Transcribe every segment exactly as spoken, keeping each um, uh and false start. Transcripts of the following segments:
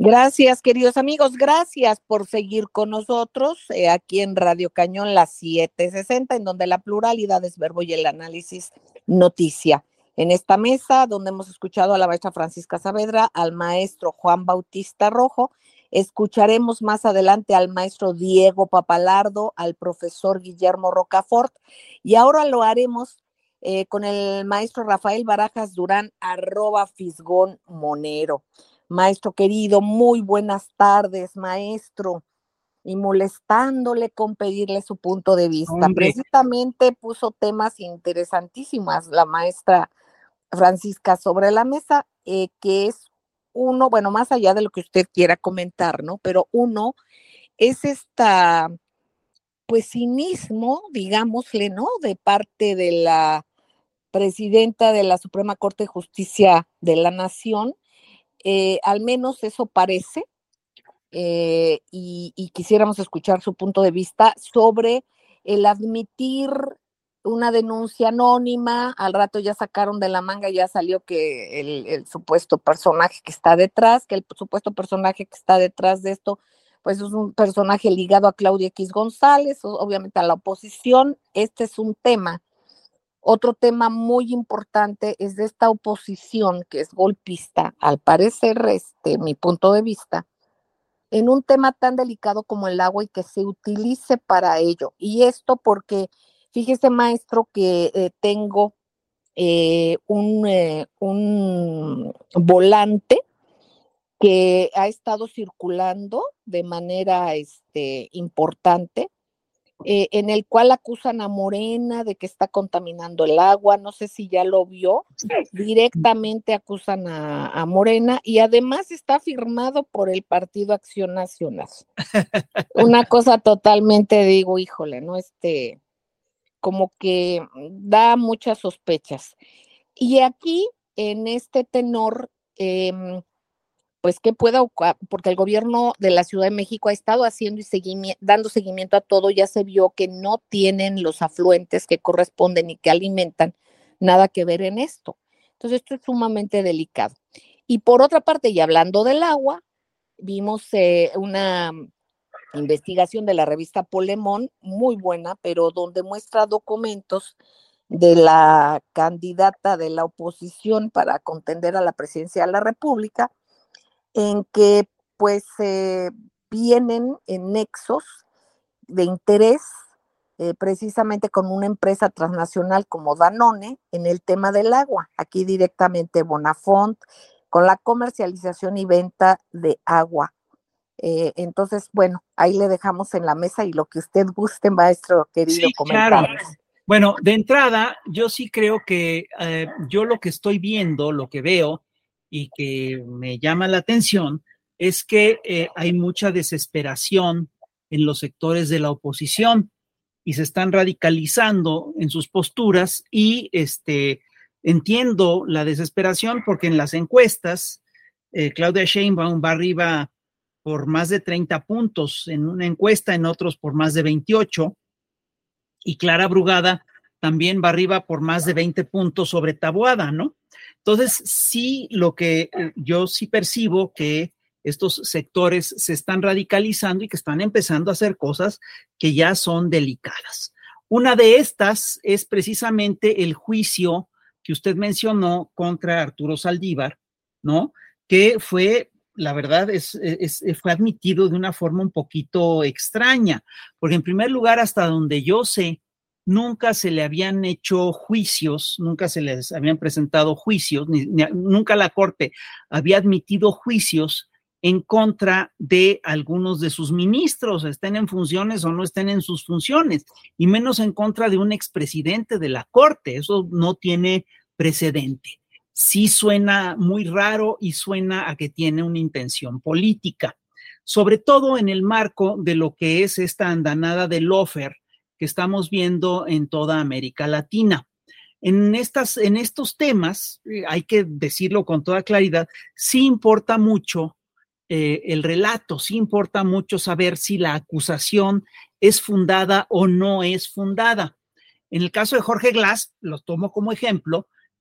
Gracias, queridos amigos, gracias por seguir con nosotros eh, aquí en Radio Cañón, la setecientos sesenta, en donde la pluralidad es verbo y el análisis noticia. En esta mesa, donde hemos escuchado a la maestra Francisca Saavedra, al maestro Juan Bautista Rojo, escucharemos más adelante al maestro Diego Papalardo, al profesor Guillermo Rocafort, y ahora lo haremos eh, con el maestro Rafael Barajas Durán, arroba Fisgón Monero. Maestro querido, muy buenas tardes, maestro, y molestándole con pedirle su punto de vista. Hombre. Precisamente puso temas interesantísimas la maestra Francisca sobre la mesa, eh, que es uno, bueno, más allá de lo que usted quiera comentar, ¿no? Pero uno es esta, pues, cinismo, digámosle, ¿no? De parte de la presidenta de la Suprema Corte de Justicia de la Nación. Eh, al menos eso parece, eh, y, y quisiéramos escuchar su punto de vista sobre el admitir una denuncia anónima. Al rato ya sacaron de la manga, ya salió que el, el supuesto personaje que está detrás, que el supuesto personaje que está detrás de esto, pues es un personaje ligado a Claudia X González, obviamente a la oposición. Este es un tema. Otro tema muy importante es de esta oposición que es golpista, al parecer, este, mi punto de vista, en un tema tan delicado como el agua y que se utilice para ello. Y esto porque, fíjese, maestro, que eh, tengo eh, un, eh, un volante que ha estado circulando de manera este, importante, Eh, en el cual acusan a Morena de que está contaminando el agua. No sé si ya lo vio, directamente acusan a, a Morena, y además está firmado por el Partido Acción Nacional. Una cosa totalmente, digo, híjole, ¿no? Este, como que da muchas sospechas. Y aquí, en este tenor, eh, pues que pueda, porque el gobierno de la Ciudad de México ha estado haciendo y seguimiento, dando seguimiento a todo. Ya se vio que no tienen los afluentes que corresponden y que alimentan nada que ver en esto. Entonces esto es sumamente delicado. Y por otra parte, y hablando del agua, vimos eh, una investigación de la revista Polemón, muy buena, pero donde muestra documentos de la candidata de la oposición para contender a la presidencia de la República, en que pues eh, vienen en nexos de interés eh, precisamente con una empresa transnacional como Danone en el tema del agua, aquí directamente Bonafont, con la comercialización y venta de agua. Eh, entonces, bueno, ahí le dejamos en la mesa y lo que usted guste, maestro querido, Sí, comentar. claro. Bueno, de entrada, yo sí creo que eh, yo lo que estoy viendo, lo que veo y que me llama la atención es que eh, hay mucha desesperación en los sectores de la oposición y se están radicalizando en sus posturas, y este, entiendo la desesperación porque en las encuestas eh, Claudia Sheinbaum va arriba por más de treinta puntos en una encuesta, en otros por más de veintiocho, y Clara Brugada también va arriba por más de veinte puntos sobre Taboada, ¿no? Entonces, sí, lo que yo sí percibo que estos sectores se están radicalizando y que están empezando a hacer cosas que ya son delicadas. Una de estas es precisamente el juicio que usted mencionó contra Arturo Saldívar, ¿no? Que fue, la verdad, es, es, fue admitido de una forma un poquito extraña, porque en primer lugar, hasta donde yo sé, nunca se le habían hecho juicios, nunca se les habían presentado juicios, ni, ni, nunca la Corte había admitido juicios en contra de algunos de sus ministros, estén en funciones o no estén en sus funciones, y menos en contra de un expresidente de la Corte. Eso no tiene precedente. Sí suena muy raro y suena a que tiene una intención política, sobre todo en el marco de lo que es esta andanada de lawfare que estamos viendo en toda América Latina. En, estas, en estos temas, eh, hay que decirlo con toda claridad, sí importa mucho eh, el relato, sí importa mucho saber si la acusación es fundada o no es fundada. En el caso de Jorge Glass, lo tomo como ejemplo,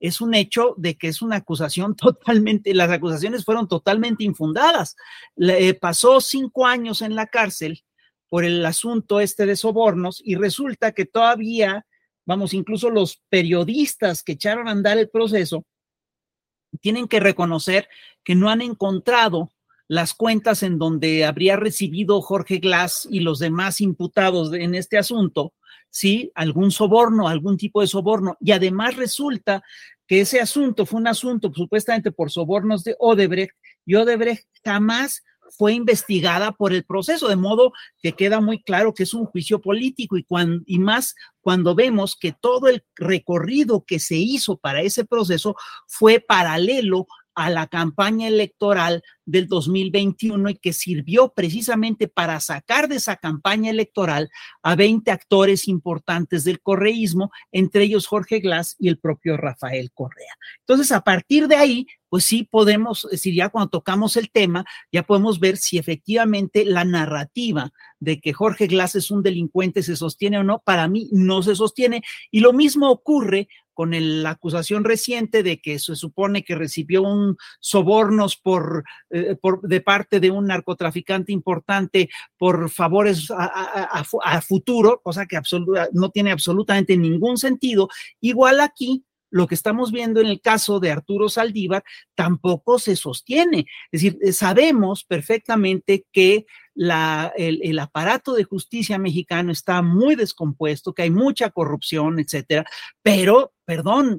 es un hecho de que es una acusación totalmente, las acusaciones fueron totalmente infundadas. Le, eh, pasó cinco años en la cárcel por el asunto este de sobornos y resulta que todavía, vamos, incluso los periodistas que echaron a andar el proceso tienen que reconocer que no han encontrado las cuentas en donde habría recibido Jorge Glass y los demás imputados en este asunto, ¿sí? Algún soborno, algún tipo de soborno. Y además resulta que ese asunto fue un asunto supuestamente por sobornos de Odebrecht, y Odebrecht jamás fue investigada por el proceso, de modo que queda muy claro que es un juicio político, y, cuando, y más cuando vemos que todo el recorrido que se hizo para ese proceso fue paralelo a la campaña electoral del dos mil veintiuno y que sirvió precisamente para sacar de esa campaña electoral a veinte actores importantes del correísmo, entre ellos Jorge Glass y el propio Rafael Correa. Entonces, a partir de ahí, pues sí podemos decir, ya cuando tocamos el tema, ya podemos ver si efectivamente la narrativa de que Jorge Glass es un delincuente se sostiene o no. Para mí no se sostiene, y lo mismo ocurre con el, la acusación reciente de que se supone que recibió un sobornos por, eh, por, de parte de un narcotraficante importante por favores a, a, a, a futuro, cosa que absoluta, no tiene absolutamente ningún sentido. Igual aquí, lo que estamos viendo en el caso de Arturo Saldívar tampoco se sostiene. Es decir, sabemos perfectamente que la, el, el aparato de justicia mexicano está muy descompuesto, que hay mucha corrupción, etcétera, pero, perdón,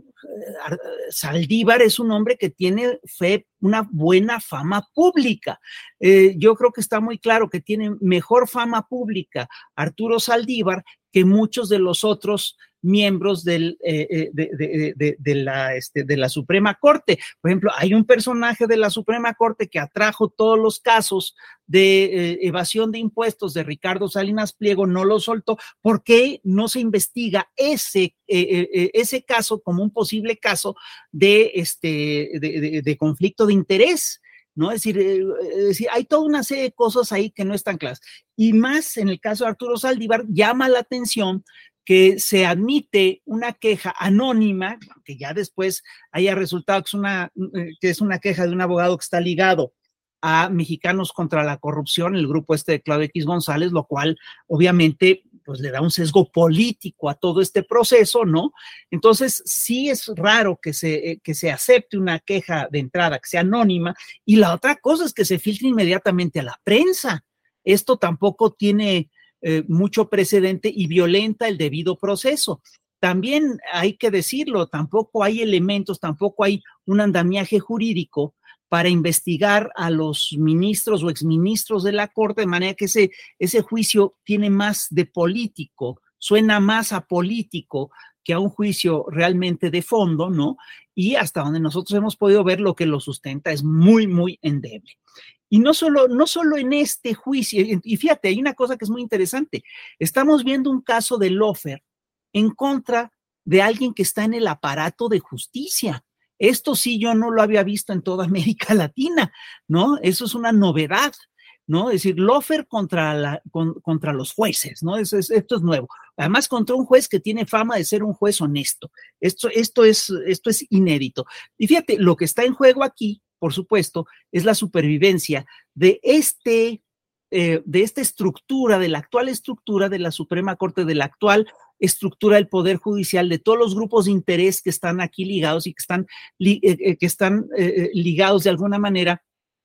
Saldívar es un hombre que tiene fe, una buena fama pública. Eh, yo creo que está muy claro que tiene mejor fama pública Arturo Saldívar que muchos de los otros miembros del, eh, de, de, de, de, la, este, de la Suprema Corte. Por ejemplo, hay un personaje de la Suprema Corte que atrajo todos los casos de eh, evasión de impuestos de Ricardo Salinas Pliego, no lo soltó. ¿Por qué no se investiga ese, eh, eh, ese caso como un posible caso de, este, de, de, de conflicto de interés? ¿No? Es decir, eh, es decir, hay toda una serie de cosas ahí que no están claras. Y más en el caso de Arturo Saldívar, llama la atención que se admite una queja anónima, que ya después haya resultado que es una, que es una queja de un abogado que está ligado a Mexicanos contra la Corrupción, el grupo este de Claudio X González, lo cual obviamente pues le da un sesgo político a todo este proceso, ¿no? Entonces sí es raro que se, que se acepte una queja de entrada, que sea anónima, y la otra cosa es que se filtre inmediatamente a la prensa. Esto tampoco tiene eh, mucho precedente y violenta el debido proceso. También hay que decirlo, tampoco hay elementos, tampoco hay un andamiaje jurídico para investigar a los ministros o exministros de la Corte, de manera que ese, ese juicio tiene más de político, suena más a político que a un juicio realmente de fondo, ¿no? Y hasta donde nosotros hemos podido ver, lo que lo sustenta es muy, muy endeble. Y no solo, no solo en este juicio, y fíjate, hay una cosa que es muy interesante, estamos viendo un caso de Lofer en contra de alguien que está en el aparato de justicia. Esto sí yo no lo había visto en toda América Latina, ¿no? Eso es una novedad, ¿no? Es decir, Lofer contra, la, con, contra los jueces, ¿no? Eso es, esto es nuevo. Además, contra un juez que tiene fama de ser un juez honesto. Esto, esto, es, esto es inédito. Y fíjate, lo que está en juego aquí, por supuesto, es la supervivencia de este, eh, de esta estructura, de la actual estructura de la Suprema Corte, de la actual estructura del Poder Judicial, de todos los grupos de interés que están aquí ligados y que están, li, eh, que están eh, ligados de alguna manera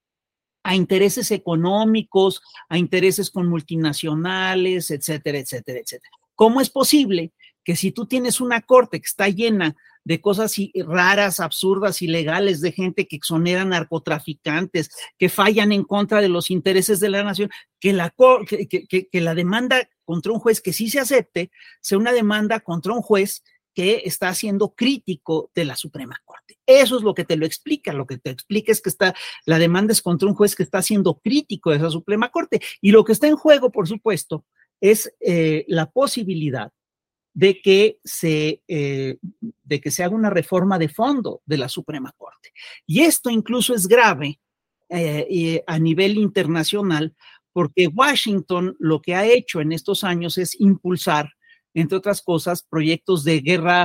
a intereses económicos, a intereses con multinacionales, etcétera, etcétera, etcétera. ¿Cómo es posible que si tú tienes una corte que está llena de cosas raras, absurdas, ilegales, de gente que exonera narcotraficantes, que fallan en contra de los intereses de la nación, que la, que, que, que la demanda contra un juez que sí se acepte sea una demanda contra un juez que está siendo crítico de la Suprema Corte? Eso es lo que te lo explica. Lo que te explica es que está, la demanda es contra un juez que está siendo crítico de esa Suprema Corte. Y lo que está en juego, por supuesto, es eh, la posibilidad de que, se, eh, de que se haga una reforma de fondo de la Suprema Corte. Y esto incluso es grave eh, eh, a nivel internacional, porque Washington lo que ha hecho en estos años es impulsar, entre otras cosas, proyectos de guerra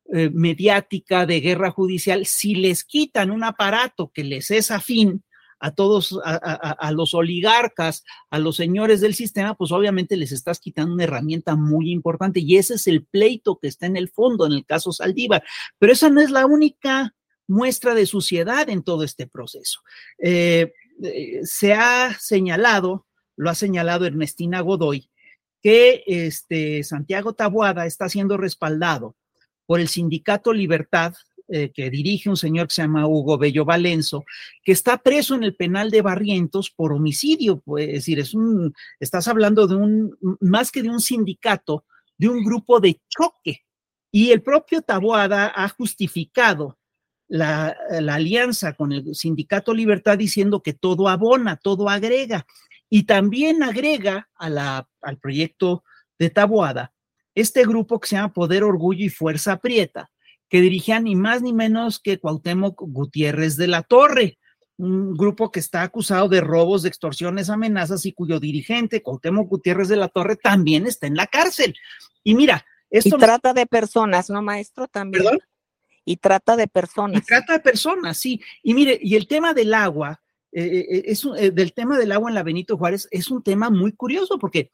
eh, mediática de guerra judicial, si les quitan un aparato que les es afín a todos, a, a, a los oligarcas, a los señores del sistema, pues obviamente les estás quitando una herramienta muy importante, y ese es el pleito que está en el fondo en el caso Saldívar. Pero esa no es la única muestra de suciedad en todo este proceso. Eh, eh, se ha señalado, lo ha señalado Ernestina Godoy, que este Santiago Taboada está siendo respaldado por el Sindicato Libertad, eh, que dirige un señor que se llama Hugo Bello Valenzo, que está preso en el penal de Barrientos por homicidio. Pues, es decir, es un, estás hablando de un, más que de un sindicato, de un grupo de choque. Y el propio Taboada ha justificado la, la alianza con el Sindicato Libertad diciendo que todo abona, todo agrega. Y también agrega a la, al proyecto de Taboada este grupo que se llama Poder, Orgullo y Fuerza Prieta, que dirigía ni más ni menos que Cuauhtémoc Gutiérrez de la Torre, un grupo que está acusado de robos, de extorsiones, amenazas, y cuyo dirigente, Cuauhtémoc Gutiérrez de la Torre, también está en la cárcel. Y mira, esto... Y trata de personas, ¿no, maestro? También. ¿Perdón? Y trata de personas. Y trata de personas, sí. Y mire, y el tema del agua, eh, es un, eh, del tema del agua en la Benito Juárez, es un tema muy curioso, porque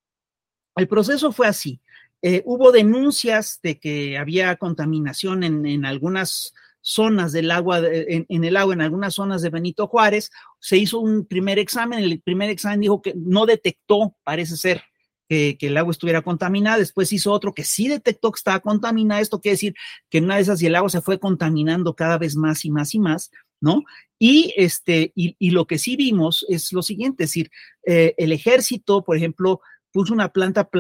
el proceso fue así. Eh, hubo denuncias de que había contaminación en, en algunas zonas del agua, en, en el agua, en algunas zonas de Benito Juárez. Se hizo un primer examen, el primer examen dijo que no detectó, parece ser, que, que el agua estuviera contaminada. Después hizo otro que sí detectó que estaba contaminada. Esto quiere decir que en una de esas y el agua se fue contaminando cada vez más y más y más, ¿no? Y, este, y, y lo que sí vimos es lo siguiente, es decir, eh, el ejército, por ejemplo, puso una planta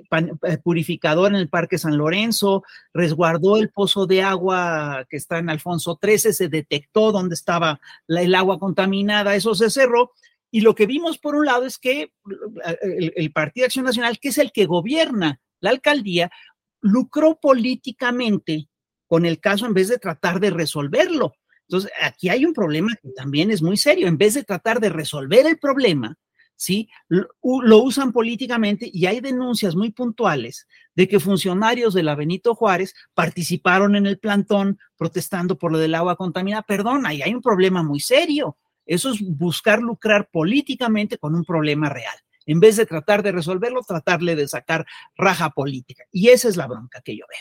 purificadora en el Parque San Lorenzo, resguardó el pozo de agua que está en Alfonso trece, se detectó dónde estaba la, el agua contaminada, eso se cerró. Y lo que vimos por un lado es que el, el Partido Acción Nacional, que es el que gobierna la alcaldía, lucró políticamente con el caso en vez de tratar de resolverlo. Entonces, aquí hay un problema que también es muy serio. En vez de tratar de resolver el problema, ¿sí? Lo, lo usan políticamente, y hay denuncias muy puntuales de que funcionarios de la Benito Juárez participaron en el plantón protestando por lo del agua contaminada. Perdón, ahí hay un problema muy serio. Eso es buscar lucrar políticamente con un problema real. En vez de tratar de resolverlo, tratarle de sacar raja política. Y esa es la bronca que yo veo.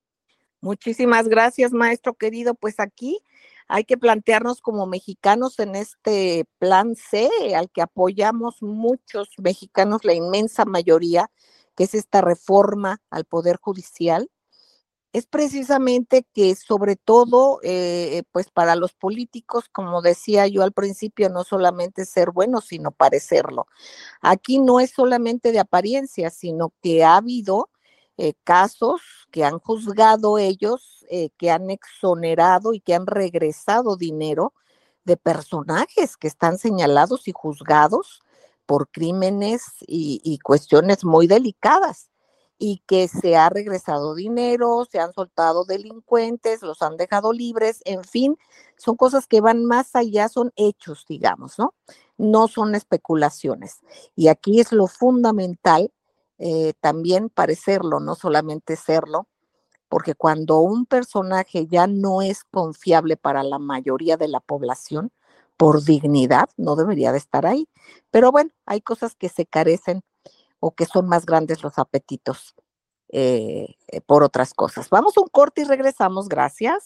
Muchísimas gracias, maestro querido. Pues aquí hay que plantearnos como mexicanos en este plan C, al que apoyamos muchos mexicanos, la inmensa mayoría, que es esta reforma al Poder Judicial. Es precisamente que sobre todo, eh, pues para los políticos, como decía yo al principio, no solamente ser bueno, sino parecerlo. Aquí no es solamente de apariencia, sino que ha habido eh, casos que han juzgado ellos, eh, que han exonerado y que han regresado dinero de personajes que están señalados y juzgados por crímenes y, y cuestiones muy delicadas, y que se ha regresado dinero, se han soltado delincuentes, los han dejado libres, en fin, son cosas que van más allá, son hechos, digamos, ¿no? No son especulaciones. Y aquí es lo fundamental, eh, también parecerlo, no solamente serlo, porque cuando un personaje ya no es confiable para la mayoría de la población, por dignidad, no debería de estar ahí. Pero bueno, hay cosas que se carecen o que son más grandes los apetitos eh, eh, por otras cosas. Vamos a un corte y regresamos. Gracias.